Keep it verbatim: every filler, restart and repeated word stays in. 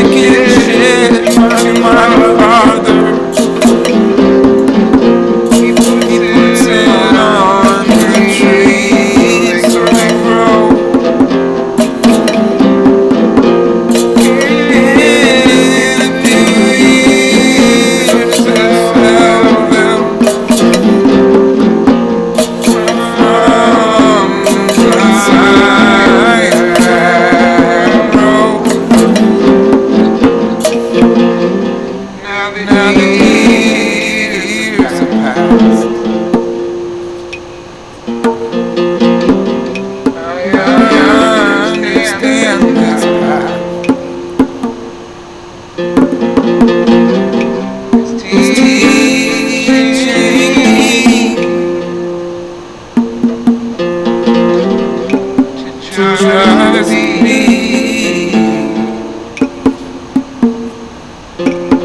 second chance to my father. He puts it on the trees so they grow. In a few years I fell them from the side road. Now the years have passed. I understand this path. It's teaching me to just be.